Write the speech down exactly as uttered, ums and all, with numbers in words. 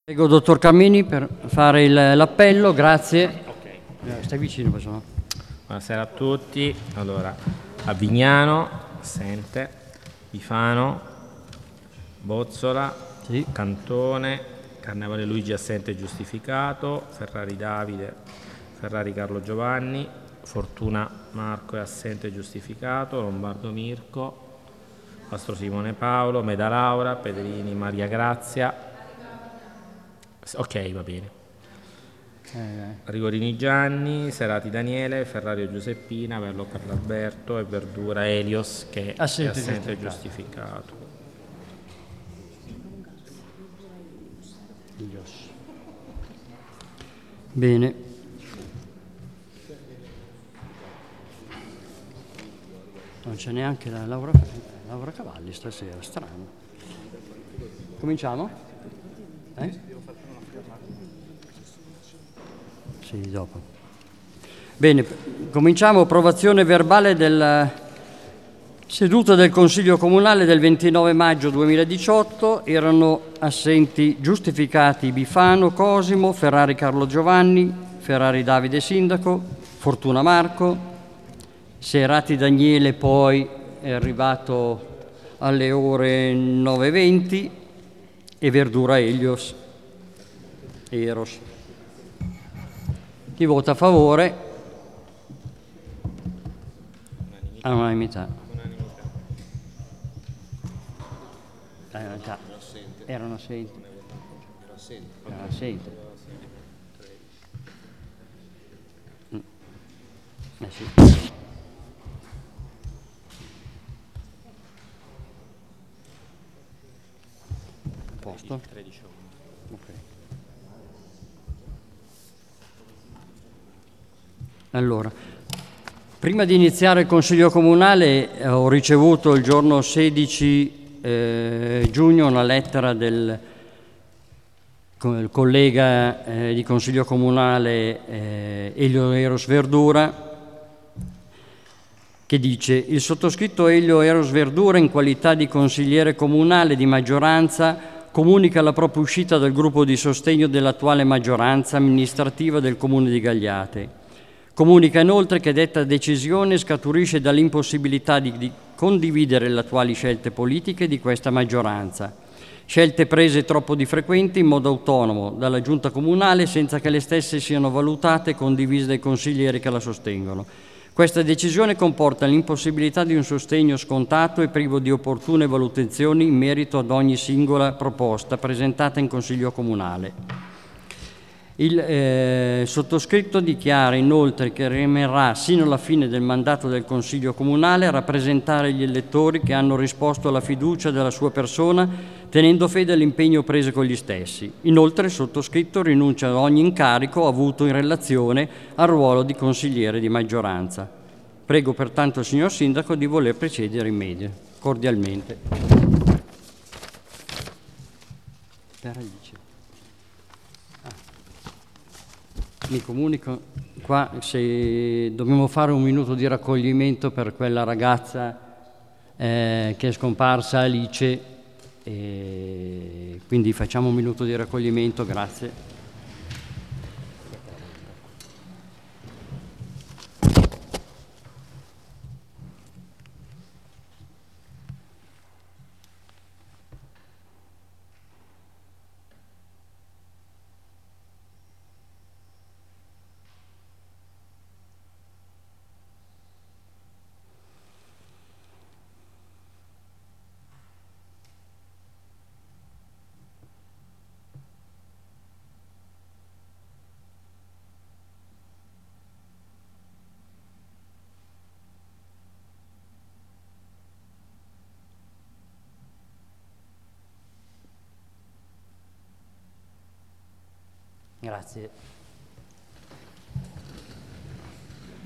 Prego, dottor Cammini, per fare l'appello, grazie. Okay. Stai vicino, facciamo. Buonasera a tutti. Allora, Avignano, assente, Bifano, Bozzola, sì. Cantone, Carnevale Luigi, assente giustificato, Ferrari Davide, Ferrari Carlo Giovanni, Fortuna Marco è assente giustificato, Lombardo Mirko, Mastro Simone Paolo, Meda Laura, Pedrini Maria Grazia. Ok, va bene. Eh. Rigorini Gianni, Serati Daniele, Ferrario Giuseppina, Verlo Carlalberto e Verdura Elios che assente è assente giustificato. giustificato. Bene. Non c'è neanche la Laura, Laura Cavalli stasera, strano. Cominciamo? Eh? Sì, dopo. Bene, cominciamo. Approvazione verbale della seduta del Consiglio Comunale del ventinove maggio duemiladiciotto. Erano assenti giustificati Bifano Cosimo, Ferrari Carlo Giovanni, Ferrari Davide Sindaco, Fortuna Marco, Serati Daniele poi è arrivato alle ore nove e venti e Verdura Elios Eros. Chi vota a favore? All'unanimità. All'unanimità. Erano assenti. Erano assenti. Eh sì. A posto? Ok. Allora, prima di iniziare il Consiglio Comunale eh, ho ricevuto il giorno sedici eh, giugno una lettera del co- collega eh, di Consiglio Comunale eh, Elio Eros Verdura che dice: il sottoscritto Elio Eros Verdura, in qualità di consigliere comunale di maggioranza, comunica la propria uscita dal gruppo di sostegno dell'attuale maggioranza amministrativa del Comune di Gagliate. Comunica inoltre che detta decisione scaturisce dall'impossibilità di, di condividere le attuali scelte politiche di questa maggioranza, scelte prese troppo di frequente in modo autonomo dalla Giunta Comunale senza che le stesse siano valutate e condivise dai consiglieri che la sostengono. Questa decisione comporta l'impossibilità di un sostegno scontato e privo di opportune valutazioni in merito ad ogni singola proposta presentata in Consiglio Comunale. Il eh, sottoscritto dichiara inoltre che rimarrà sino alla fine del mandato del Consiglio Comunale a rappresentare gli elettori che hanno risposto alla fiducia della sua persona, tenendo fede all'impegno preso con gli stessi. Inoltre il sottoscritto rinuncia ad ogni incarico avuto in relazione al ruolo di consigliere di maggioranza. Prego pertanto il signor Sindaco di voler precedere in media. Cordialmente. Mi comunico qua se dobbiamo fare un minuto di raccoglimento per quella ragazza eh, che è scomparsa, Alice, e quindi facciamo un minuto di raccoglimento, grazie. Grazie.